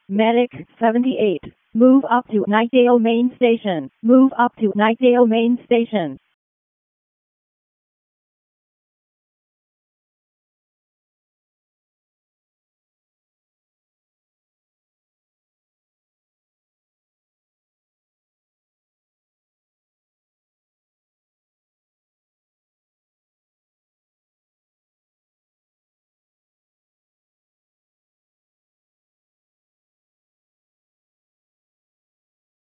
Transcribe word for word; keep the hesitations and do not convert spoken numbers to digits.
Medic seventy-eight. Move up to Nightdale Main Station. Move up to Nightdale Main Station.